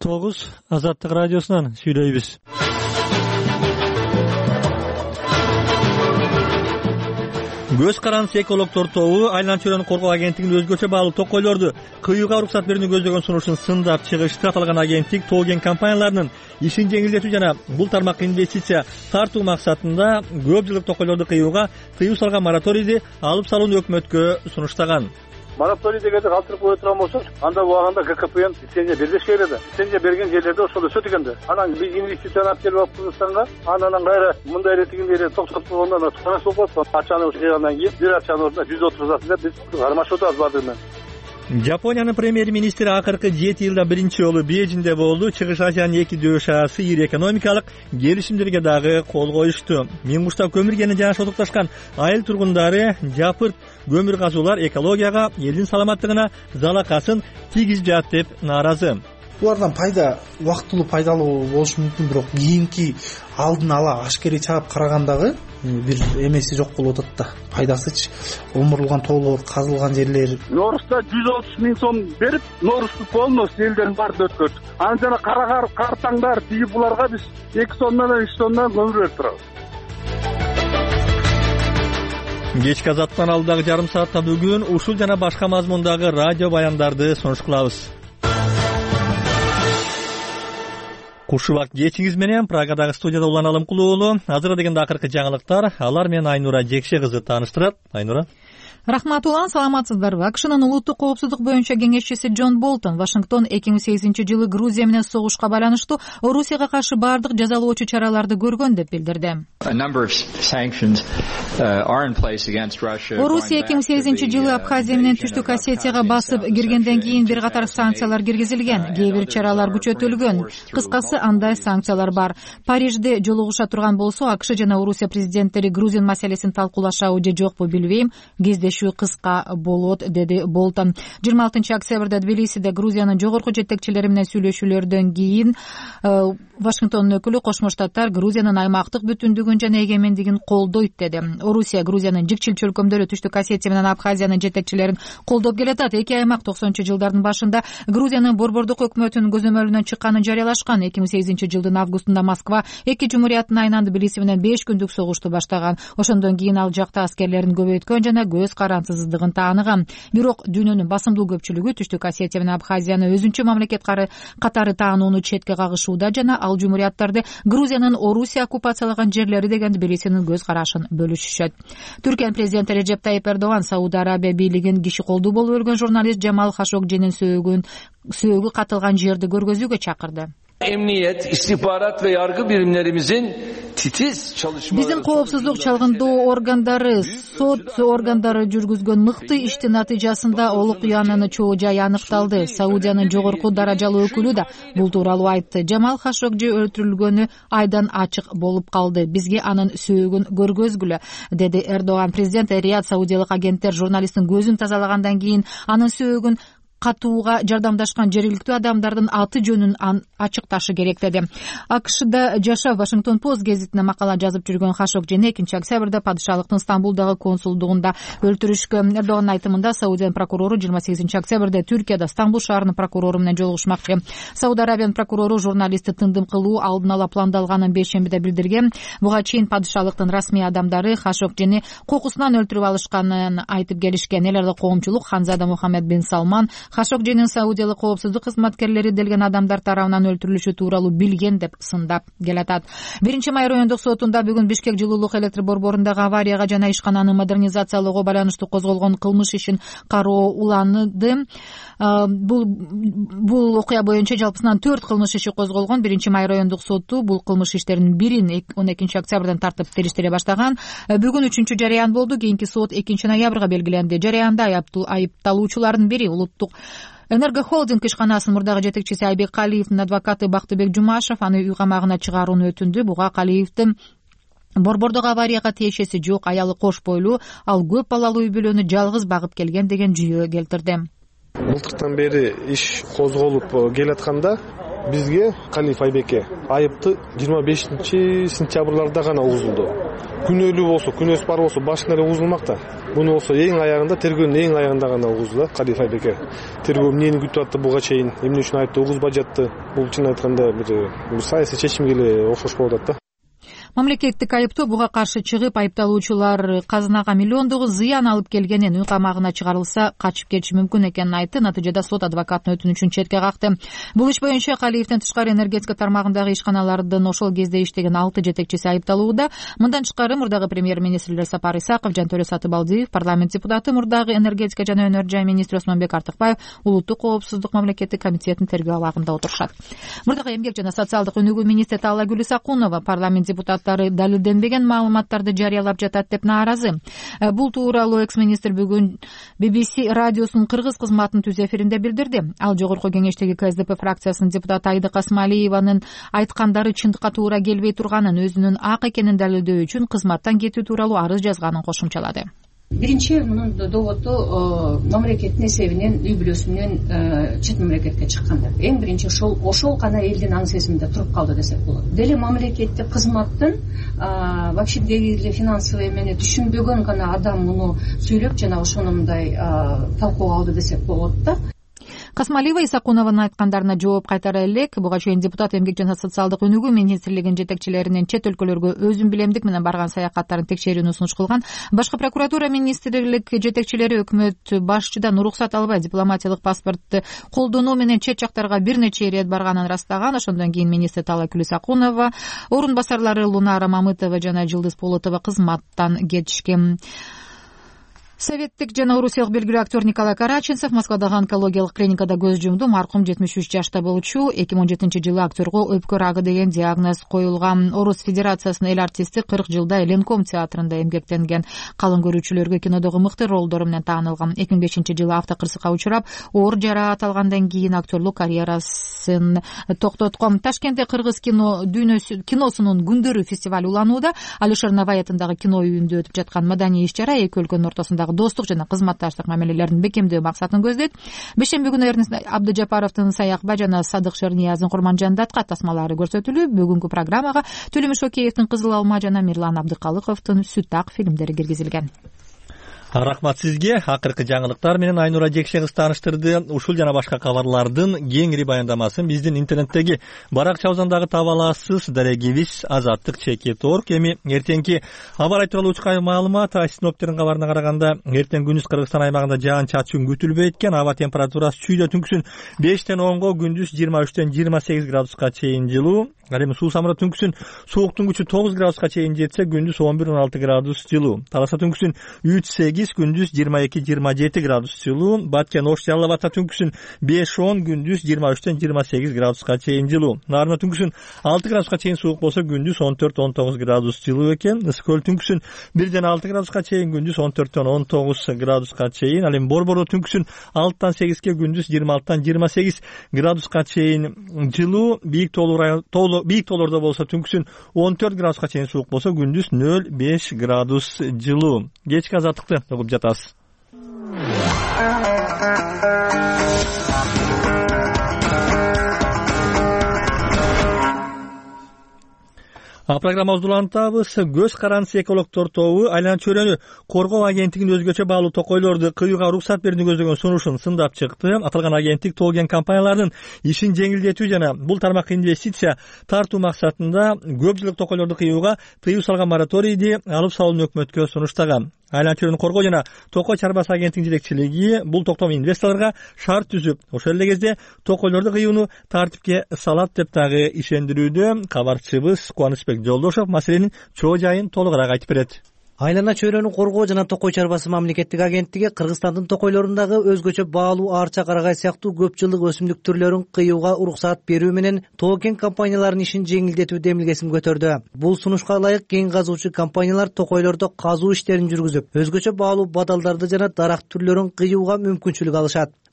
9 Азаттык радиосунан сүйлөйбүз. Көз карансы экологдор тобу Айлан чөйрөнү коргоо агенттигинин өзгөчө баалуу токойлорду кыюуга уруксат берүүнү көздөгөн сунушун сындап чыгышты. Аталган агенттик тоо кен компанияларынын ишин жеңилдетүү жана бул тармакка инвестиция тартуу максатында көп жылдык токойлорду кыюуга тыюу салган мораторийди алып салууну өкмөткө сунуштаган. Мораторий дегенди калтырып кое турган болсок, анда убагында ГКПН лицензия бербешке эле да. Лицензия берген жерлерде ошол өсөт экен да. Анан биз инвестицияны алып келип алып Кыргызстанга, анан кайра мындай эле тигиндей эле токтотуп койгондон туканас болуп калат. Акчаны жыйгандан кийин бир акчанын ордуна 130 деп биз кармашып атабыз баардыгы менен. Жапониянын премьер-министри акыркы 7 жылда биринчи жолу Бейжиңде болду. Чыгыш Азиянын эки дөш асы ири экономикалык келишимдерге дагы кол коюшту. Миңгуштап көмүр кени жана шотукташкан айыл тургундары жапырт көмүр казуулар экологияга, элдин саламаттыгына залакасын тийгизип жатат деп нааразы. Булардан пайда убактылуу пайдалуу болушу мүмкүн, бирок кийинки алдын ала ашкерей чаап карагандагы бир эмеси жок болуп атат да. Пайдасычы омурулган тоолор, казылган жерлер. Норуста 130 миң сом берип, Норусту полностью элдерин баарын өткөрдүк. Анан жана кара картаңдар тийип буларга биз 2 тоннадан 3 тонна көмүр берип турабыз. Кечки Азаттан алдагы жарым саатта бүгүн ушул жана башка мазмундагы радио баяндарды сонуш кылабыз. Кушубак кечиңиз менен Прагадагы студияда Улан Алымкулуу уулу. Азыр дегенде акыркы жаңылыктар. Алар менен Айнура Жекше кызы тааныштырат. Айнура. Рахмат Улан, саламатсыздарбы? АКШнын улуттук коопсуздук боюнча кеңешчиси Джон Болтон Вашингтон 2008-жылы Грузия менен согушка байланыштуу Орусияга каршы бардык жазалоочу чараларды көргөн деп билдирди. Орусия 2008-жылы Абхазия менен Түштүк Осетияга басып киргенден кийин бир катар санкциялар киргизилген, кээ бир чаралар күчөтүлгөн. Кыскасы андай санкциялар бар. Парижде жолугуша турган болсо, АКШ жана Орусия президенттери Грузин маселесин талкуулашабы же жокпу билбейм. Кездешүү кыска болот, деди Болтон. 26 октябрда Тбилисиде Грузиянын жогорку жетекчилери менен сүйлөшүүлөрдөн кийин Вашингтондун өкүлү Кошмо Штаттар Грузиянын аймактык бүтүндүгүн жана эгемендигин колдойт деди. Орусия Грузиянын жикчил чөлкөмдөрү Түштүк Осетия менен Абхазиянын жетекчилерин колдоп келатат. Эки аймак 90-жылдардын башында Грузиянын борбордук өкмөтүнүн көзөмөлүнөн чыкканын жарыялашкан. 2008-жылдын августунда Москва эки жумурияттын айынан Тбилиси менен 5 күндүк согушту баштаган. Ошондон кийин ал жакта аскерлерин көбөйткөн жана көз карансыздыгын тааныган. Бирок дүйнөнүн басымдуу көпчүлүгү Түштүк Осетия менен Абхазияны өзүнчө мамлекет катары таанууну четке кагышууда жана ал жумурияттарды Грузиянын Орусия оккупациялаган жерлери деген Тбилисинин көз карашын бөлүшүшөт. Түркия президенти Режеп Тайип Эрдоган Сауд Арабия бийлигин киши колдуу болуп өлгөн журналист Джамал Хашогжинин сөөгү катылган жерди көргөзүүгө чакырды. Emniyet, istihbarat ve yargı birimlerimizin titiz çalışmaları... Биздин коопсуздук чалгындоо органдары, сот органдары жүргүзгөн мыкты иштин натыйжасында окуянын чоо жайы аныкталды. Саудиянын жогорку даражалуу өкүлү да бул тууралуу айтты. Джамал Хашогжи өлтүрүлгөнү айдан ачык болуп калды. Бизге анын сөөгүн көргөзгүлө, деди Эрдоган. Президент Рият саудиялык агенттер журналисттин көзүн тазалагандан кийин анын сөөгүн катууга жардамдашкан жергиликтүү адамдардын аты жөнүн ачыкташы керек деди. АКШда жашап Вашингтон Пост гезитине макала жазып жүргөн Хашогжини 2 октябрда падышалыктын Стамбулдагы консулдугунда өлтүрүшкөн. Эрдогандын айтымында Саудиянын прокурору 28 октябрда Түркияда Стамбул шаарынын прокурору менен жолугушмакчы. Сауд Арабиянын прокурору журналистти тындым кылуу алдын ала пландалганын бейшембиде билдирген. Буга чейин падышалыктын расмий адамдары Хашогжини кокусунан өлтүрүп алышканын айтып келишкен. Эл аралык коомчулук Ханзада Мухаммед бин Салман Хашогжинин саудиялык коопсуздук кызматкерлери делген адамдар тарабынан өлтүрүлүшү тууралуу билген деп сындап келатат. 1-май райондук сотунда бүгүн Бишкек жылуулук электр борборундагы аварияга жана ишкананы модернизациялоого байланыштуу козголгон кылмыш ишин кароо уланды. Бул окуя боюнча жалпысынан 4 кылмыш иши козголгон. 1-май райондук соту бул кылмыш иштеринин бирин 12 октябрдан тартып териштире баштаган. Бүгүн 3-чү жарыян болду. Кийинки сот 2 ноябрга белгиленди. Жарыянда айыпталуучулардын бири улуттук Энергохолдинг ишканасынын мурдагы жетекчиси Айбек Калиевдин адвокаты Бактыбек Жумашев аны үй камагына чыгарууну өтүндү. Буга Калиевдин борбордук аварияга тиешеси жок, аялы кош бойлуу, ал көп балалуу үй бүлөнү жалгыз багып келген деген жүйө келтирди. Былтыртан бери иш козголуп келатканда бизге Калиев Айбекке айыпты 25 сентябрларда гана угузулду. күнөөлүү болсо, күнөөсү бар болсо башкы эле угузулмак да. Буну болсо эң аягында, тергөөнүн эң аягында гана угузду да, Кадиев айбеке. Тергөө эмнени күтүп атты буга чейин, эмне үчүн айыпты угузбай жатты? Бул чын айтканда бир саясий чечимге эле окшош болуп атат да. Мамлекеттик айыптоо буга каршы чыгып, айыпталуучулар казынага миллиондогу зыян алып келгенин, үй камагына чыгарылса качып кетиши мүмкүн экенин айтты. Натыйжада сот адвокаттын өтүнүчүн четке какты. Бул иш боюнча Калиевден тышкары энергетика тармагындагы ишканалардын ошол кезде иштеген 6 жетекчиси айыпталууда. Мындан тышкары мурдагы премьер-министрлер Сапар Исаков, Жантөре Сатыбалдиев, парламент депутаты, мурдагы энергетика жана өнөр жай министри Осмонбек Артыкбаев улуттук коопсуздук мамлекеттик комитетинин тергөө абагында отурушат. Мурдагы эмгек жана социалдык өнүгүү министри Таллагүл Исакунова парламент депутаттары далилденбеген маалыматтарды жарыялап жатат деп нааразы. Бул тууралуу экс-министр бүгүн BBC радиосунун кыргыз кызматынын түз эфиринде билдирди. Ал жогорку кеңештеги КСДП фракциясынын депутаты Айдык Асмалиеванын айткандары чындыкка туура келбей турганын, өзүнүн ак экенин далилдөө үчүн кызматтан кетүү тууралуу арыз жазганын кошумчалады. Биринчи мунун доводу мамлекеттин эсебинен, үй бүлөсүнөн чет мамлекетке чыккандар. Эң биринчи ошол гана элдин аң сезиминде туруп калды десек болот. Деле мамлекеттик кызматтын вообще деги финансовый эмени түшүнбөгөн гана адам муну сүйлөп жана ошону мындай талкууга алды десек болот да. Касмалиева Исакунованын айткандарына жооп кайтара элек. Буга чейин депутат эмгек жана социалдык өнүгүү министрлигинин жетекчилеринин чет өлкөлөргө өзүн билемдик менен барган саякаттарын текшерүүнү сунуш кылган. Башкы прокуратура министрлик жетекчилери өкмөт башчыдан уруксат албай дипломатиялык паспортду колдонуу менен чет жактарга бир нече ирет барганын ырастаган. Ошондон кийин министр Таллагүл Исакунова, орун басарлары Лунара Мамытова жана Жылдыз Полотова кызматтан кетишкен. Советтик жана орусиялык белгилүү актер Николай Караченцев Москвадагы онкологиялык клиникада көз жумду. Маркум 73 жашта болчу. 2017-жылы актерго өпкө рагы деген диагноз коюлган. Орус Федерациясынын эл артисти 40 жылда Ленком театрында эмгектенген. Калың көрүүчүлөргө кинодогу мыкты ролдору менен таанылган. 2005-жылы автокырсыкка учурап, оор жараат алгандан кийин актерлук карьерасын токтоткон. Ташкентте кыргыз киносунун күндөрү фестиваль уланууда. Алишер Навай атындагы кино үйүндө өтүп жаткан маданий иш-чара эки өлкөнүн ортосунда достук жана кызматташтык мамилелерин бекемдөө максатын көздөйт. Бешемби күнү Эрнест Абдыжапаровдун Саякбай жана Садык Шерниязын Курманжандатка тасмалары көрсөтүлүп, бүгүнкү программага Төлөмүш Океевдин Кызыл алма жана Мирлан Абдыкалыковдун Сүт ак фильмдери киргизилген. Рахмат сизге. Акыркы жаңылыктар менен Айнура Жекше кыз тааныштырды. Ушул жана башка кабарлардын кеңири баяндамасын биздин интернеттеги баракчабыздагы таба аласыз. Дарегибиз azattik.org. Эми эртеңки аба ырайы тууралуу учкай маалымат синоптиктердин кабарына караганда, эртең күндүз Кыргызстан аймагында жаан-чачын күтүлбөйт экен. Аба температурасы чүйдө түнкүсүн 5-тен 10го, күндүз 23-тен 28 градуска чейин жылуу. Ал эми суусамырда түнкүсүн сууктун күчү 9 градуска чейин жетсе, күндүз 11-16 градус жылуу. Таласа түнкүсүн 3-8, күндүз 22-27 градус жылуу. Баткен Ош Жалал Абадта түнкүсүн 5-10, күндүз 23-тен 28 градуска чейин жылуу. Нарында түнкүсүн 6 градуска чейин суук болсо, күндүз 14-19 градус жылуу экен. Ысык-Көл түнкүсүн 1-ден 6 градуска чейин, күндүз 14-тен 19 градуска чейин. Ал эми Борбордо түнкүсүн 6-тан 8-ге, күндүз 26-тан 28 градуска чейин жылуу. Бийик тоолордо болсо түнкүсүн 14 градуска чейин суук болсо, күндүз 0-5 градус жылуу. Кечки азаттыкты угуп жатасыз. Программабызды улантабыз. Көз карандысы экологдор тобу айлана чөйрөнү коргоо агенттигинин өзгөчө баалуу токойлорду кыюуга уруксат берүүнү көздөгөн сунушун сындап чыкты. Аталган агенттик Тоген компанияларынын ишин жеңилдетүү жана бул тармакка инвестиция тартуу максатында көп жылдык токойлорду кыюуга тыюу салган мораторийди алып салууну өкмөткө сунуштаган. Айлана чөйрөнү коргоо жана токой чарбасы агенттигинин жетекчилиги бул токтом инвесторлорго шарт түзүп, ошол эле кезде токойлорду кыюуну тартипке салат деп дагы ишендирүүдө. Кабарчыбыз Кубанычбек Жолдошов маселенин чоо жайын толугураак айтып берет. Айлана чөйрөнү коргоо жана токой чарбасы мамлекеттик агенттиги Кыргызстандын токойлорундагы өзгөчө баалуу арча, карагай сыяктуу көп жылдык өсүмдүк түрлөрүн кыюуга уруксаат берүү менен Тоген компанияларынын ишин жеңилдетүү демилгесин көтөрдү. Бул сунушка ылайык кен казуучу компаниялар токойлордо казуу иштерин жүргүзүп, өзгөчө баалуу бадалдарды жана дарак түрлөрүн кыюуга мүмкүнчүлүк алышат.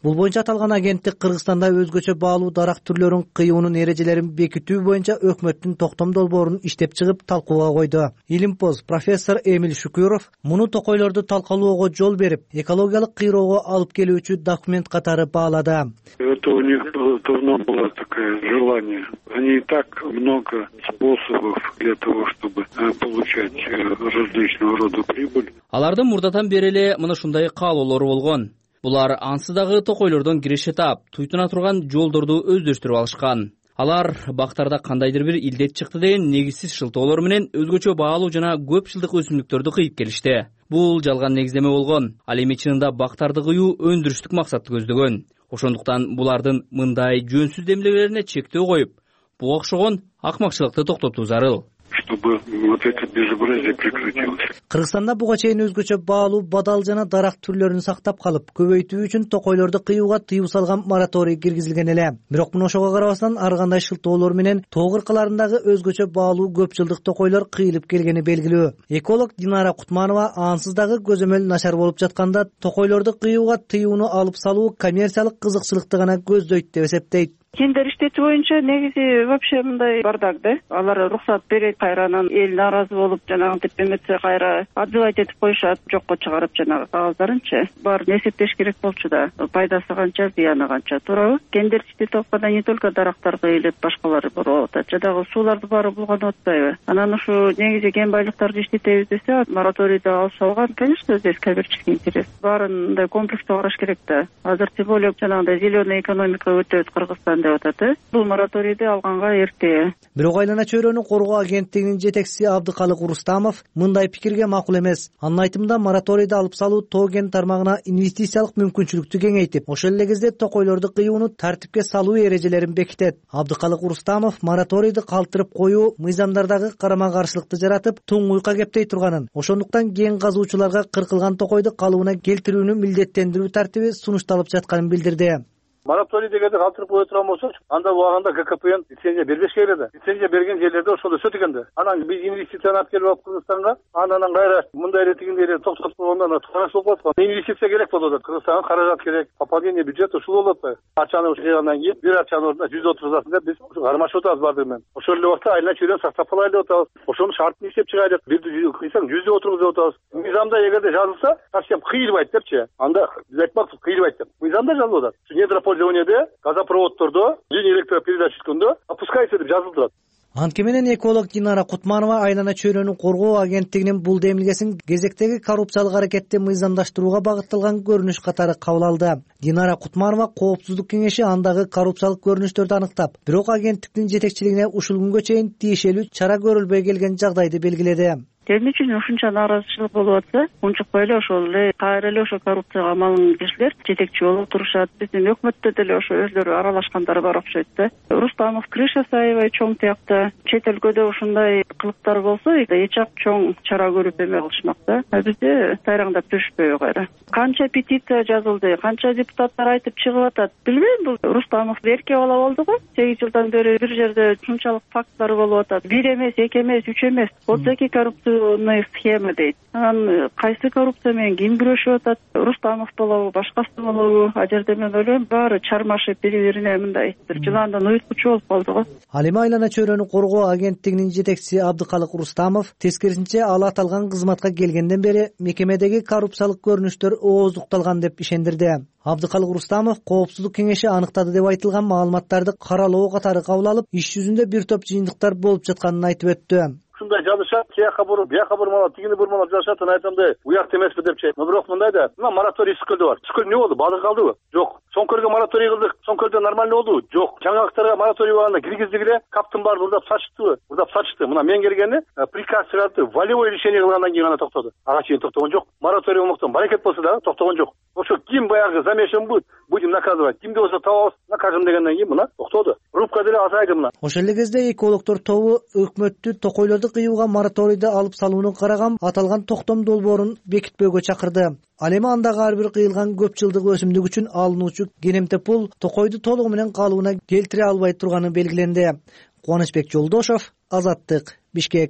Бул боюнча аталган агенттик Кыргызстанда өзгөчө баалуу дарак түрлөрүн кыюунун эрежелерин бекитүү боюнча өкмөттүн токтом долбоорун иштеп чыгып талкууга койду. Илимпоз профессор Эмиль Шукуров муну токойлорду талкалоого жол берип, экологиялык кыйроого алып келүүчү документ катары баалады. Это у них давно было такое желание. Они и так много способов для того, чтобы получать различного рода прибыль. Алардын мурдатан бери эле мына ушундай каалоолору болгон. Булар ансыз дагы токойлордон киреше таап, туйтуна турган жолдорду өздөштүрүп алышкан. Алар бактарда кандайдыр бир илдет чыкты деген негизсиз шылтоолор менен өзгөчө баалуу жана көп жылдык өсүмдүктөрдү кыйып келишти. Бул жалган негиздеме болгон. Ал эми чынында бактарды кыюу өндүрүштүк максатты көздөгөн. Ошондуктан булардын мындай жөнсүз демилгелерине чектөө коюп, буга окшогон акмакчылыкты токтотуу зарыл. Чтобы вот это безобразие прекратилось. Кыргызстанда буга чейин өзгөчө баалуу бадал жана дарак түрлөрүн сактап калып, көбөйтүү үчүн токойлорду кыюуга тыюу салган мораторий киргизилген эле. Бирок муну ошого карабастан ар кандай шылтоолор менен тоо кыркаларындагы өзгөчө баалуу көп жылдык токойлор кыйылып келгени белгилүү. Эколог Динара Кутманова ансыз дагы көзөмөл начар болуп жатканда токойлорду кыюуга тыюуну алып салуу коммерциялык кызыкчылыкты гана көздөйт деп эсептейт. Тендер иштетүү боюнча негизи вообще мындай бардак да. Алар уруксат берет, кайранан эл нааразы болуп, жанагынтип эметсе кайра отзывать этип коюшат, жокко чыгарып жанагы кагаздырынчы. Баарын эсептеш керек болчу да. Пайдасы канча, зыяны канча, туурабы? Тендер иштетип атканда не только дарактар кыйылат, башкалары болуп атат. Жадагы сууларды баары булганып атпайбы? Анан ушу негизи кен байлыктарды иштетебиз десе, мораторийди алып салган, конечно, здесь коммерческий интерес. Баарын мындай комплекстүү караш керек да. Азыр тем более жанагындай зеленый экономика өтөт Кыргызстанда. Бул мораторийди алганга эрте. Бирок айлана чөйрөнү коргоо агенттигинин жетекчиси Абдыкалык Рустамов мындай пикирге макул эмес. Анын айтымында мораторийди алып салуу тоо кен тармагына инвестициялык мүмкүнчүлүктү кеңейтип, ошол эле кезде токойлорду кыюуну тартипке салуу эрежелерин бекитет. Абдыкалык Рустамов мораторийди калтырып коюу мыйзамдардагы карама каршылыкты жаратып, туңгуйка кептей турганын, ошондуктан кен казуучуларга кыркылган токойду калыбына келтирүүнү милдеттендирүү тартиби сунушталып жатканын билдирди. Мораторий дегенди калтырып кое турган болсок, анда убагында ГКПН лицензия бербеш керек эле. Лицензия берген жерлерде ошол өсөт экен да. Анан биз инвестицияны алып келип Кыргызстанга, анан кайра мындай ретигиндей токтотуп койгондо туура болуп атат. Инвестиция керек болуп атат. Кыргызстанга каражат керек, пополнение бюджета ушул болуп атпайбы? Акчаны ушугандан кийин бир акчанын ордуна 130 деп биз кармашып атабыз баардыгы менен. Ошол эле убакта айлана чөйрөнү сактап калайлы деп атабыз. Ошонун шартын иштеп чыгайлык. Бирди кыйсаң 100 деп отургуз деп атабыз. Мыйзамда эгерде жазылса, совсем кыйылбайт депчи. Анда биз айтмакпыз кыйылбайт деп. Мыйзамда жазылып атат. Недропользованияде газопроводдордо линия электропередач түшкөндө опускается деп жазылып турат. Анткени менен эколог Динара Кутманова айлана чөйрөнү коргоо агенттигинин бул демилгесин кезектеги коррупциялык аракетти мыйзамдаштырууга багытталган көрүнүш катары кабыл алды. Динара Кутманова Коопсуздук кеңеши андагы коррупциялык көрүнүштөрдү аныктап, бирок агенттиктин жетекчилигине ушул күнгө чейин тиешелүү чара көрүлбөй келген жагдайды белгиледи. Эмне үчүн ушунча нааразычылык болуп атса, унчукпай эле ошол эле кайра эле ошо коррупцияга малын кишилер жетекчи болуп турушат. Биздин өкмөттө деле ошо өздөрү аралашкандар бар окшойт да. Рустамов крыша саябай чоң тиякта чет өлкөдө ушундай кылыктар болсо, эч ак чоң чара көрүп эме кылышмак да. Бизде тайраңдап жүрүшпөйбү кайра. Канча петиция жазылды, канча депутаттар айтып чыгып атат. Билбейм, бул Рустамов эрке бала болду го. 8 жылдан бери бир жерде ушунчалык факттар болуп атат. Бир эмес, эки эмес, үч эмес. Отзеки коррупция схема дейт. Анан кайсы коррупция менен ким күрөшүп атат? Рустамов болобу, башкасы болобу? А жерде мен ойлойм, баары чармашып бири-бирине мындай бир жыландан уюткучу болуп калды го. Ал эми айлана чөйрөнү коргоо агенттигинин жетекчиси Абдыкалык Рустамов тескерисинче ал аталган кызматка келгенден бери мекемедеги коррупциялык көрүнүштөр ооздукталган деп ишендирди. Абдыкалык Рустамов Коопсуздук кеңеши аныктады деп айтылган маалыматтарды каралоо катары кабыл алып, иш жүзүндө бир топ жыйынтыктар болуп жатканын айтып өттү. Ушундай жазышат, кияка буруп, бияка бурмалап, тигини бурмалап жазышат, анан айтамда, уят эмеспи депчи. Бирок мындай да, мына мораторий Скөлдө бар. Скөл эмне болду? Балык калдыбы? Жок. Соңкөлгө мораторий кылдык. Соңкөлдө нормально болдубу? Жок. Жаңалыктарга мораторий болгондо киргиздик эле, каптын баары урдап сачыптыбы? Урдап сачты. Мына мен келгени приказ чыгарды, волевой решение кылгандан кийин гана токтоду. Ага чейин токтогон жок. Мораторий болмоктон баракет болсо да токтогон жок. Ошо ким баягы замешан будем наказывать. Кимди болсо табабыз, накажем дегенден кийин мына токтоду. Рубка деле азайды мына. Ошол эле кезде экологдор тобу өкмөттү токойлорду кыюуга мораторийди алып салууну караган аталган токтом долбоорун бекитпөөгө чакырды. Ал эми андагы ар бир кыйылган көп жылдык өсүмдүк үчүн алынуучу кенемте пул токойду толугу менен калыбына келтире албай турганы белгиленди. Кубанычбек Жолдошов, Азаттык, Бишкек.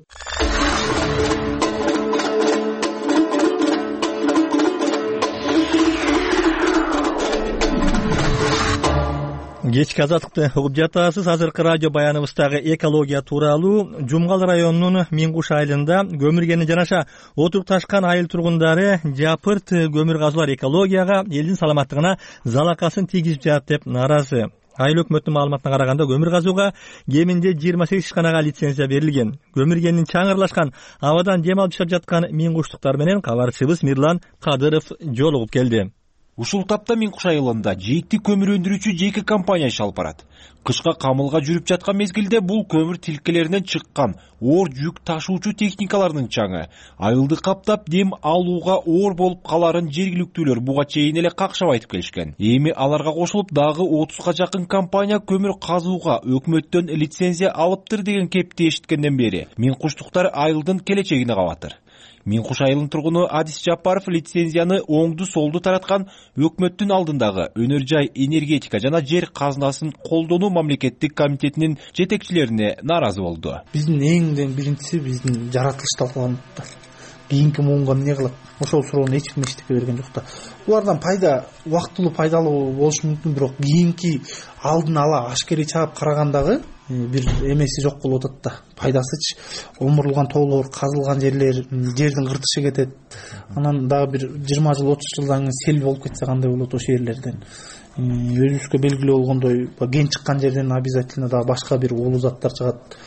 Кечки азаттыкты угуп жатасыз. Азыркы радио баяныбыздагы экология тууралуу Жумгал районунун Миңкуш айылында көмүргени жанаша отуруп ташкан айыл тургундары жапырт көмүр казуулар экологияга, элдин саламаттыгына залакасын тийгизип жатат деп нааразы. Айыл өкмөттүн маалыматына караганда көмүр казууга кеминде 28 ишканага лицензия берилген. Көмүргенин чаңырлашкан абадан дем алып чыгып жаткан Миңкуштуктар менен кабарчыбыз Мирлан Кадыров жолугуп келди. Ушул тапта Миңкуш айылында жийти көмүр өндүрүүчү жеке компания иш алып барат. Кышка камылга жүрүп жаткан мезгилде бул көмүр тилкелеринен чыккан оор жүк ташуучу техникалардын чаңы айылды каптап дем алууга оор болуп каларын жергиликтүүлөр буга чейин эле какшап айтып келишкен. Эми аларга кошулуп дагы 30га жакын компания көмүр казууга өкмөттөн лицензия алыптыр деген кепти эшиткенден бери Миңкуштуктар айылдын келечегине кабатыр. Миңкуш айылынын тургуну Адис Жапаров лицензияны оңду солду тараткан өкмөттүн алдындагы өнөр жай энергетика жана жер казынасын колдонуу мамлекеттик комитетинин жетекчилерине нааразы болду. Биздин эңден биринчиси биздин жаратылыш талкаланып кийинки муунга эмне кылат? Ошол суроону эч ким эчтеке берген жок да. Булардан пайда убактылуу пайдалуу болушу мүмкүн, бирок кийинки алдын ала ашкерей чаап карагандагы бир эмеси жок болуп атат да. Пайдасычы омурулган тоолор, казылган жерлер, жердин кыртышы кетет. Анан дагы бир 20 жыл 30 жылдан кийин сел болуп кетсе кандай болот ошол жерлерден? Өзүбүзгө белгилүү болгондой кен чыккан жерден обязательно дагы башка бир уулуу заттар чыгат.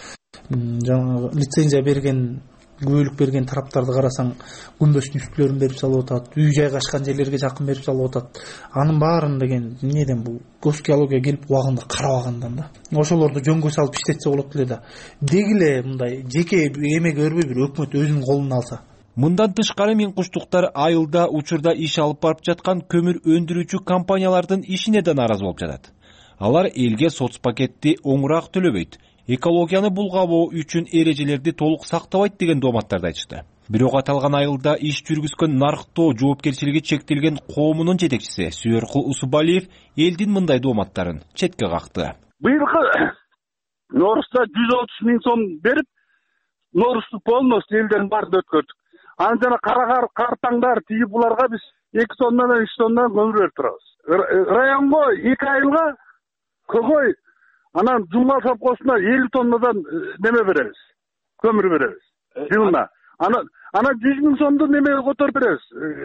Жана лицензия берген, күбөлүк берген тараптарды карасаң, күмбөстүн үстүлөрүн берип салып атат, үй жайгашкан жерлерге жакын берип салып атат. Анын баарын деген эмнеден бул госгеология келип убагында карабагандан да. Ошолорду жөнгө салып иштетсе болот эле да. Дегиле мындай жеке эмеге өрбөй бир өкмөт өзүнүн колуна алса. Мындан тышкары Миңкуштуктар айылда учурда иш алып барып жаткан көмүр өндүрүүчү компаниялардын ишине да нааразы болуп жатат. Алар элге соц пакетти оңураак төлөбөйт, экологияны булгабоо үчүн эрежелерди толук сактабайт деген дооматтарды айтышты. Бирок аталган айылда иш жүргүзгөн нарктоо жоопкерчилиги чектелген коомунун жетекчиси Сүйөркул Усубалиев элдин мындай дооматтарын четке какты. Быйылкы Ноорузда 130 000 сом берип, Ноорузду полностью элдерин баарын өткөрдүк. Анан жана картаңдар тиги буларга биз 2 тоннадан 3 тоннадан көмүр берип турабыз. Районго 2 айылга көгөй анан Жумгал совхозуна 50 тоннадан неме беребиз. Көмүр беребиз. Жылына. Анан 100 000 сомду немеге которуп беребиз.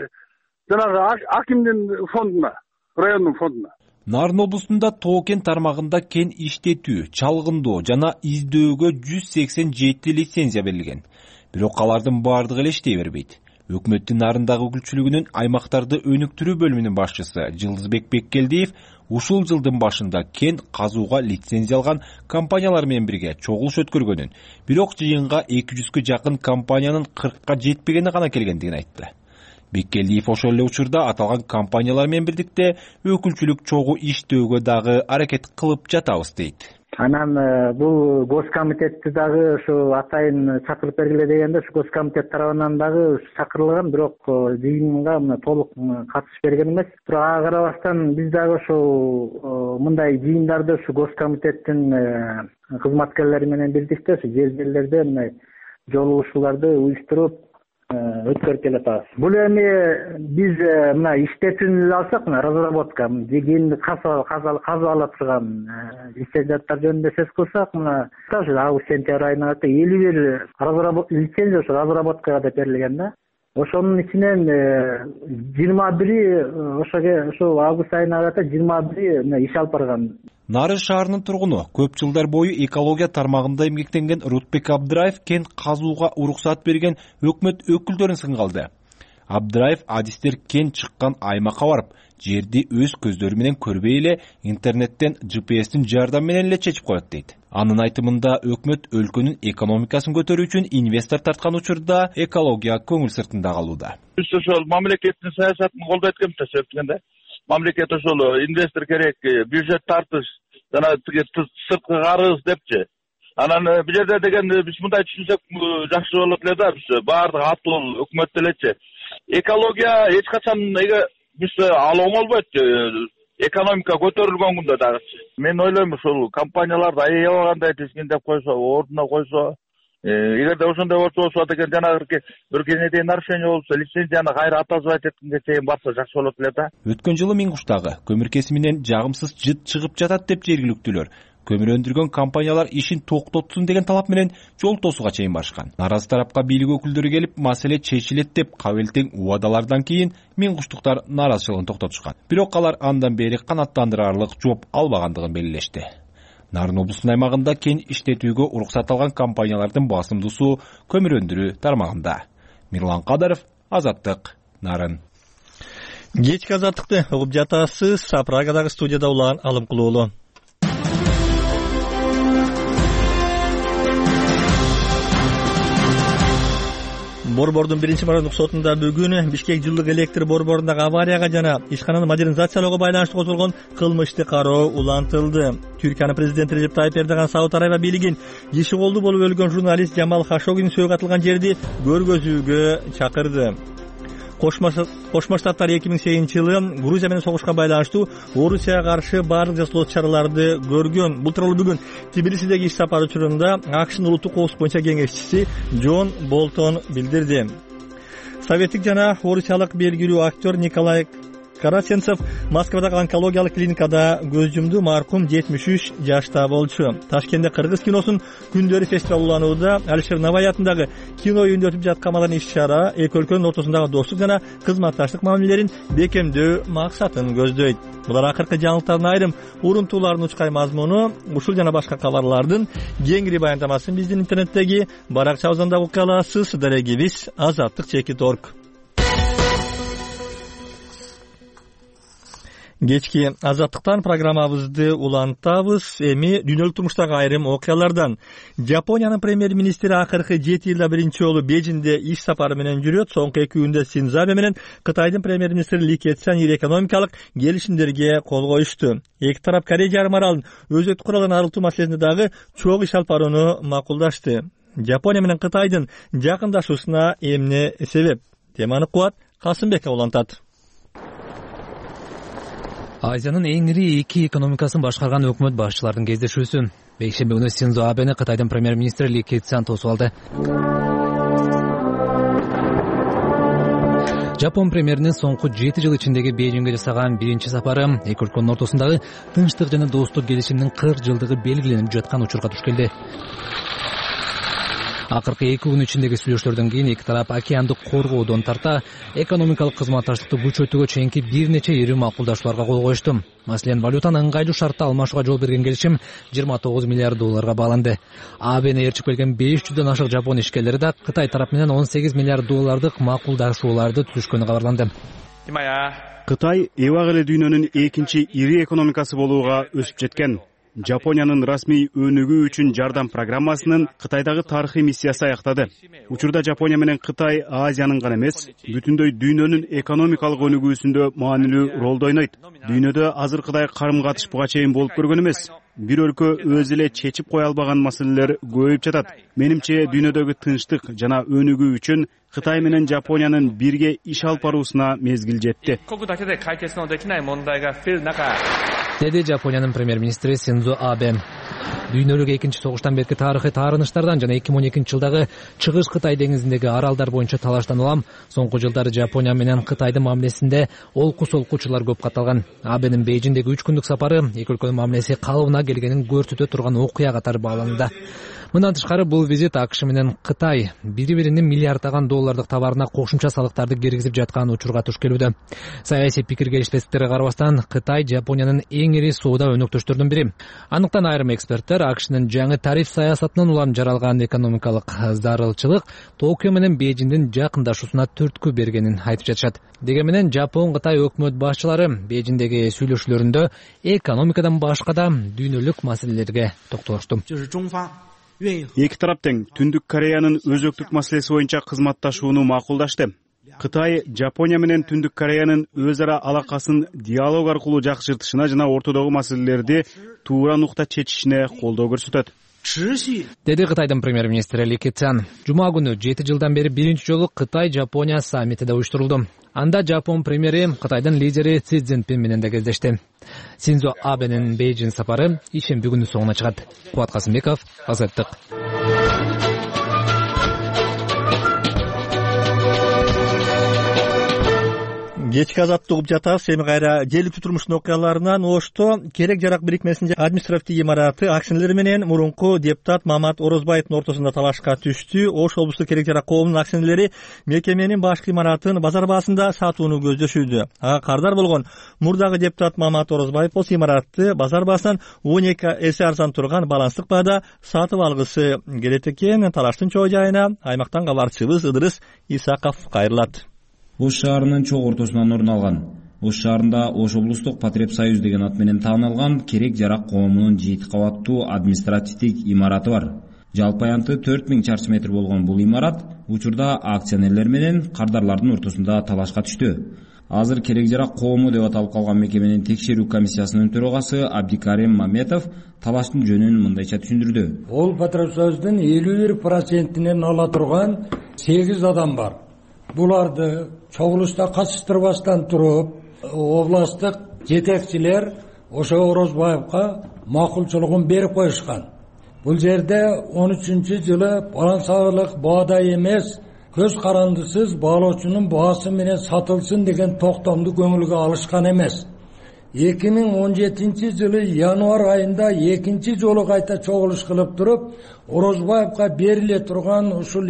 Жанагы акимдин фондуна, райондун фондуна. Нарын облусунда Тоо-Кен тармагында кен иштетүү, чалгындоо жана издөөгө 187 лицензия берилген. Бирок алардын баардыгы эле иштей бербейт. Өкмөттүн нарындагы өкүлчүлүгүнүн аймактарды өнүктүрүү бөлүмүнүн башчысы Жылдызбек Беккелдиев ушул жылдын башында кен казууга лицензия алган компаниялар менен бирге чогулуш өткөргөнүн, бирок жыйынга 200га жакын компаниянын 40га жетпегени гана келгендигин айтты. Беккелдиев ошол эле учурда аталган компаниялар менен бирдикте өкүлчүлүк чогуу иштөөгө дагы аракет кылып жатабыз дейт. Анан бул госкомитетти дагы ушу атайын чакырып бергиле дегенде ушу госкомитет тарабынан дагы чакырылган, бирок жыйынга мына толук катышып берген эмес. Бирок ага карабастан биз дагы ошо мындай жыйындарды ушу госкомитеттин кызматкерлери менен бирдикте ушу жерлерде мындай жолугушууларды уюштуруп өткөрүп келатабыз. Бул эми биз мына иштетүүнү алсак, мына разработка, кенди казып ала турган лицензияттар жөнүндө сөз кылсак, мына август-сентябрь айына 51 лицензия ошо разработкага деп берилген да. Ошонун ичинен 21 ошо август айына карата 21 иш алып барган. Нарын шаарынын тургуну көп жылдар бою экология тармагында эмгектенген Рутбек Абдраев кен казууга уруксат берген өкмөт өкүлдөрүн сынга алды. Абдраев адистер кен чыккан аймакка барып, жерди өз көздөрү менен көрбөй эле интернеттен GPS-тин жардамы менен эле чечип коет дейт. Анын айтымында өкмөт өлкөнүн экономикасын көтөрүү үчүн инвестор тарткан учурда экология көңүл сыртында калууда. Биз ошол мамлекеттин саясатын колдойт экенбиз да, себептен мамлекет ошол инвестор керек, бюджет тартыш, жана сырткы карыз депчи. Анан бул жерде деген биз мындай түшүнсөк жакшы болот эле да, биз баардык атыл өкмөт делечи. Экология эч качан биз ал оңолбойт. Экономика көтөрүлгөн күндө дагы. Мен ойлойм ушул компанияларды аябагандай тизгиндеп койсо, ордуна койсо, Эгерде ошондой болсо экен, жанагы бир кенеден нарушение болсо, лицензияны кайра отозвать эткенге чейин барса жакшы болот эле да. Өткөн жылы Миңкуштагы көмүр кесиминен жагымсыз жыт чыгып жатат деп жергиликтүүлөр көмүр өндүргөн компаниялар ишин токтотсун деген талап менен жол тосууга чейин барышкан. Наразы тарапка бийлик өкүлдөрү келип, маселе чечилет деп кабыл убадалардан кийин Миңкуштуктар наразычылыгын токтотушкан. Бирок алар андан бери канааттандырарлык жооп албагандыгын белгилешти. Нарын облусунун аймагында кен иштетүүгө уруксат алган компаниялардын басымдуусу көмүр өндүрүү тармагында. Мирлан Кадаров, Азаттык, Нарын. Кечки Азаттыкты угуп жатасыз. Прагадагы студияда улан Алым Кулуулу. Борбордун биринчи мамлекеттик сотунда бүгүн Бишкек жылдык электр борборундагы аварияга жана ишкананы модернизациялоого байланыштуу козголгон кылмыштык кароо улантылды. Түркиянын президенти Режеп Тайып Эрдоган Сауд Арабия бийлигин иши колду болуп өлгөн журналист Жамал Хашогинин сөөгү атылган жерди көргөзүүгө чакырды. Кошмо Штаттар 2008-жылы Грузия менен согушка байланыштуу Орусияга каршы баардык жасоолуу чараларды көргөн. Бул тууралуу бүгүн Тбилисидеги иш сапары учурунда АКШнын улуттук коопсуздук боюнча кеңешчиси Джон Болтон билдирди. Советтик жана орусиялык белгилүү актер Николай Карасенцев Москвадагы онкологиялык клиникада көз жумду. Маркум 73 жашта болчу. Ташкентте кыргыз киносунун күндөрү фестивалы уланууда. Алишер Навай атындагы кино үйүндө өтүп жаткан иш-чара эки өлкөнүн ортосундагы достук жана кызматташтык мамилелерин бекемдөө максатын көздөйт. Булар акыркы жаңылыктардын айрым урунтууларынын учкай мазмуну. Ушул жана башка кабарлардын кеңири баяндамасын биздин интернеттеги баракчабыздан да окуй аласыз. Дарегибиз azattik.org. Кечки Азаттыктан программабызды улантабыз. Эми дүйнөлүк турмуштагы айрым окуялардан. Жапониянын премьер-министри акыркы 7 жылда биринчи жолу Бейжиңде иш сапары менен жүрөт. Соңку 2 күндө Синдзо Абе менен Кытайдын премьер-министри Ли Кечиан ири экономикалык келишимдерге кол коюшту. Эки тарап Корея жарым аралын өзөктүк куралдан арылтуу маселесинде дагы чогуу иш алып барууну макулдашты. Жапония менен Кытайдын жакындашуусуна эмне себеп? Теманы Кубат Касымбек улантат. Азиянын эң ири эки экономикасын башкарган өкмөт башчыларынын кездешүүсү. Бейшемби күнү Синдзо Абени Кытайдын премьер-министри Ли Кечиан тосуп алды. Жапон премьеринин соңку 7 жыл ичиндеги Бейжиңге жасаган биринчи сапары эки өлкөнүн ортосундагы тынчтык жана достук келишимдин 40 жылдыгы белгиленип жаткан учурга туш келди. Акыркы 2 күн ичиндеги сүйлөшүүлөрдөн кийин эки тарап океандык коргоодон тарта экономикалык кызматташтыкты күчөтүүгө чейинки бир нече ири макулдашууларга кол коюшту. Маселен, валютаны ыңгайлуу шартта алмашууга жол берген келишим $29 миллиард бааланды. Абени ээрчип келген 500дөн ашык жапон ишкерлери да Кытай тарап менен $18 миллиард макулдашууларды түзүшкөнү кабарланды. Кытай эбак эле дүйнөнүн экинчи ири экономикасы болууга өсүп жеткен. Жапониянын расмий өнүгүү үчүн жардам программасынын Кытайдагы тарыхый миссиясы аяктады. Учурда Жапония менен Кытай Азиянын гана эмес, бүтүндөй дүйнөнүн экономикалык өнүгүүсүндө маанилүү ролду ойнойт. Дүйнөдө азыркыдай карым-катыш буга чейин болуп көргөн эмес. Бир өлкө өзү эле чечип кое албаган маселелер көбөйүп жатат. Менимче дүйнөдөгү тынчтык жана өнүгүү үчүн Кытай менен Жапониянын бирге иш алып баруусуна мезгил жетти. Деди Жапониянын премьер-министри Синдзо Абе. Дүйнөлүк экинчи согуштан берки тарыхый таарынычтардан жана 2012-жылдагы Чыгыш Кытай деңизиндеги аралдар боюнча талаштан улам соңку жылдары Жапония менен Кытайдын мамилесинде олку-солкучулар көп катталган. Абенин Бейжиңдеги 3 күндүк сапары эки өлкөнүн мамилеси калыбына келгенин көрсөтө турган окуя катары бааланды. Мындан тышкары бул визит АКШ менен Кытай бири-биринин миллиарддаган доллардык товарына кошумча салыктарды киргизип жаткан учурга туш келүүдө. Саясий пикир келишпестиктерге карабастан Кытай Жапониянын эң ири соода өнөктөштөрүнүн бири. Андыктан айрым эксперттер АКШнын жаңы тариф саясатынан улам жаралган экономикалык зарылчылык Токио менен Бейжиңдин жакындашуусуна түрткү бергенин айтып жатышат. Деге менен Жапон-Кытай өкмөт башчылары Бейжиңдеги сүйлөшүүлөрүндө экономикадан башка да дүйнөлүк маселелерге токтолушту. Эки тарап тең Түндүк Кореянын өзөктүк маселеси боюнча кызматташууну макулдашты. Кытай Жапония менен Түндүк Кореянын өз ара алакасын диалог аркылуу жакшыртышына жана ортодогу маселелерди туура нукта чечишине колдоо көрсөтөт. Деди Кытайдын премьер-министри Ли Кечиан. Жума күнү 7 жылдан бери биринчи жолу Кытай-Жапония саммити да уюштурулду. Анда Жапон премьери Кытайдын лидери Си Цзиньпин менен да кездешти. Синдзо Абенин Бейжиң сапары ишемби күнү соңуна чыгат. Кубат Касымбеков, Азаттык. кечки азаттык угуп жатабыз. Эми кайра жергиликтүү турмуштун окуяларынан Ошто керек жарак бирикмесинин административдик имараты акционерлери менен мурунку депутат Мамат Орозбаевдин ортосунда талашка түштү. Ош облустук керек жарак коомунун акционерлери мекеменин башкы имаратын базар баасында сатууну көздөшүүдө. Ага кардар болгон мурдагы депутат Мамат Орозбаев болсо имаратты базар баасынан 12 эсе арзан турган баланстык баада сатып алгысы келет экен. Талаштын чоо жайына аймактан кабарчыбыз Ыдырыс Исаков кайрылат. Ош шаарынын чогуу ортосунан орун алган. Ош шаарында Ош облустук Потребсоюз деген ат менен таанылган керек жарак коомунун 7 кабаттуу административдик имараты бар. Жалпы аянты 4000 чарчы метр болгон бул имарат учурда акционерлер менен кардарлардын ортосунда талашка түштү. Азыр керек жарак коому деп аталып калган мекеменин текшерүү комиссиясынын төрагасы Абдикарим Маметов талаштын жөнүн мындайча түшүндүрдү. Ол Потребсоюздун 51%-нен ала турган 8 адам бар. Буларды чогулушта катыштырбастан туруп, областтык жетекчилер ошо Орозбаевга макулчулугун берип коюшкан. Бул жерде 13-жылы балансалык баада эмес, көз карандысыз баалоочунун баасы менен сатылсын деген токтомду көңүлгө алышкан эмес. 2017-жылы январ айында экинчи жолу кайта чогулуш кылып туруп, Орозбаевга бериле турган ушул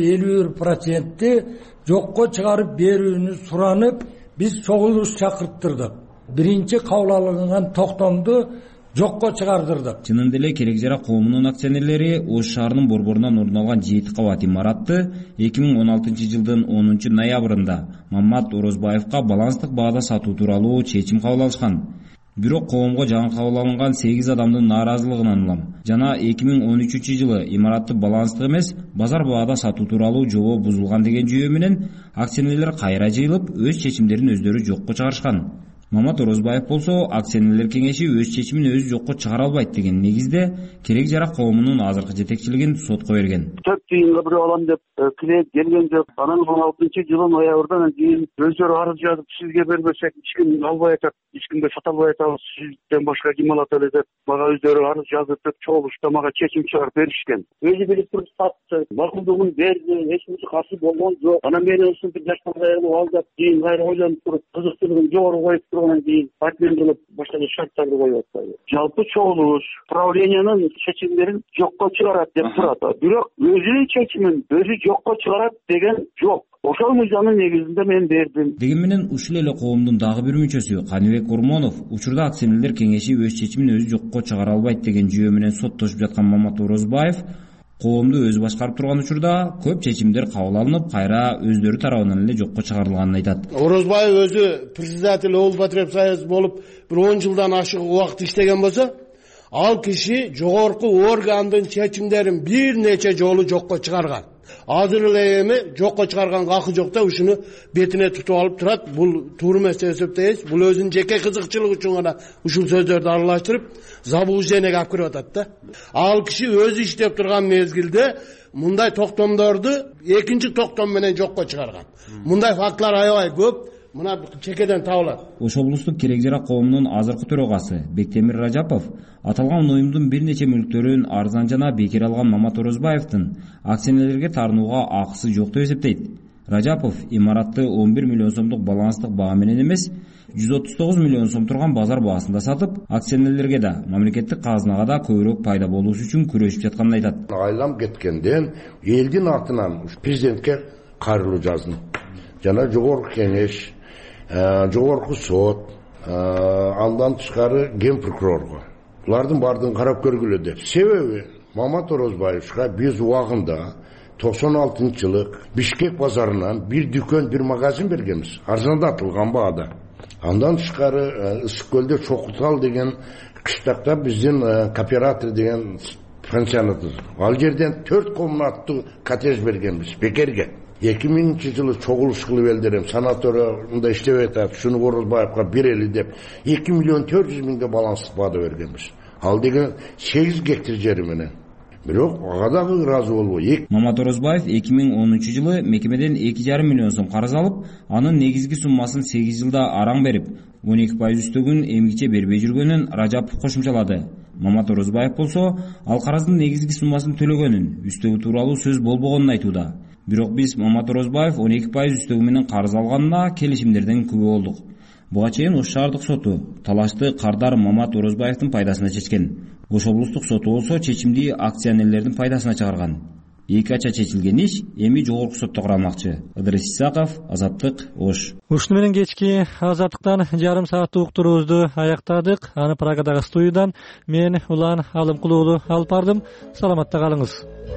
51%-ти жокко чыгарып берүүнү суранып, биз чогулуш чакырттырдык. Биринчи кабыл алынган токтомду жокко чыгардырдык. Чынында эле керек жарак коомунун акционерлери Ош шаарынын борборунан орун алган 7 кабат имаратты 2016-жылдын 10-ноябрында Мамат Орозбаевга баланстык баада сатуу тууралуу чечим кабыл алышкан. Бирок коомго жаңы кабыл алынган 8 адамдын нааразылыгынан улам жана 2013-жылы имаратты баланстык эмес, базар баада сатуу тууралуу жобо бузулган деген жүйө менен акционерлер кайра жыйылып, өз чечимдерин өздөрү жокко чыгарышкан. Мамат Орозбаев болсо акционерлер кеңеши өз чечимин өзү жокко чыгара албайт деген негизде керек жарак коомунун азыркы жетекчилигин сотко берген. Төп тыйынга бирөө алам деп килет келген жок. Анан 16-жылы ноябрдан кийин өздөрү арыз жазып сизге бербесек эч ким албай атат, эч кимге сата албай атабыз, сизден башка ким алат эле деп мага өздөрү арыз жазып чогулушта мага чечим чыгарып беришкен. Өзү билип туруп сатты, макулдугун берди, эч кимге каршы болгон жок. Анан мен ушинтип жаштарды алдап, кийин кайра ойлонуп туруп, кызыктуулугун жогору коюп кийин партиялар кылып башка шарттарды коюп атпайбы. Жалпы чогулуш правлениянын чечимдерин жокко чыгарат деп турат. Бирок өзүнүн чечимин өзү жокко чыгарат деген жок. Ошол мыйзамдын негизинде мен бердим. Деген менен ушул эле коомдун дагы бир мүчөсү Каныбек Ормонов учурда акционерлер кеңеши өз чечимин өзү жокко чыгара албайт деген жүйө менен соттошуп жаткан Мамат Орозбаев коомду өзү башкарып турган учурда көп чечимдер кабыл алынып, кайра өздөрү тарабынан эле жокко чыгарылганын айтат. Орозбаев өзү председатель Ол Потребсоюз болуп бир 10 жылдан ашык убакыт иштеген болсо, ал киши жогорку органдын чечимдерин бир нече жолу жокко чыгарган. Азыр эле эми жокко чыгарганга акы жок да ушуну бетине тутуп алып турат. Бул туура эмес деп эсептейбиз. Бул өзүнүн жеке кызыкчылыгы үчүн гана ушул сөздөрдү аралаштырып, заблуждениеге алып кирип атат да. Ал киши өзү иштеп турган мезгилде мындай токтомдорду экинчи токтом менен жокко чыгарган. Мындай фактылар аябай көп. Мына чекеден табылат. Ош облустук керек жарак коомунун азыркы төрагасы Бектемир Ражапов аталган уюмдун бир нече мүлктөрүн арзан жана бекер алган Мамат Орозбаевдин акционерлерге таарынууга акысы жок деп эсептейт. Ражапов имаратты 11 миллион сомдук баланстык баа менен эмес, 139 миллион сом турган базар баасында сатып, акционерлерге да, мамлекеттик казынага да көбүрөөк пайда болуш үчүн күрөшүп жатканын айтат. Айлам кеткенден элдин атынан президентке кайрылуу жаздым. Жана жогорку кеңеш, жогорку сот, андан тышкары ген прокурорго. Булардын бардыгын карап көргүлө деп. Себеби Мамат Орозбаевга биз убагында 96-жылы Бишкек базарынан бир дүкөн, бир магазин бергенбиз. Арзандатылган баада. Андан тышкары Ысык көлдө Чокутал деген кыштакта биздин кооператор деген пансионат. Ал жерден 4 комнаттуу коттедж бергенбиз бекерге. 2000-жылы чогулуш кылып элдерем санаторияда иштеп атат, шуну Орозбаевга берели деп 2 миллион 400 миңге баланстык баада бергенбиз. Ал деген 8 гектар жери менен. Бирок ага дагы ыраазы болбой. Мамат Орозбаев 2010-жылы мекемеден 2,5 миллион сом карыз алып, анын негизги суммасын 8 жылда араң берип, 12% үстөгүн эмгиче бербей жүргөнүн Ражапов кошумчалады. Мамат Орозбаев болсо, ал карыздын негизги суммасын төлөгөнүн, үстөгү тууралуу сөз болбогонун айтууда. Бирок биз Мамат Орозбаев 12% үстөгү менен карыз алганына келишимдерден күбө болдук. Буга чейин Ош шаардык соту талашты Кардар Мамат Орозбаевдин пайдасына чечкен. Ош облустук соту болсо чечимди акционерлердин пайдасына чыгарган. Эки ача чечилген иш эми жогорку сотто каралмакчы. Ыдырыс Исаков, Азаттык, Ош. Ушуну менен кечки Азаттыктан жарым сааттык уктуруубузду аяктадык. Аны Прагадагы студиядан мен Улан Алымкулуулу алып бардым. Саламатта калыңыз.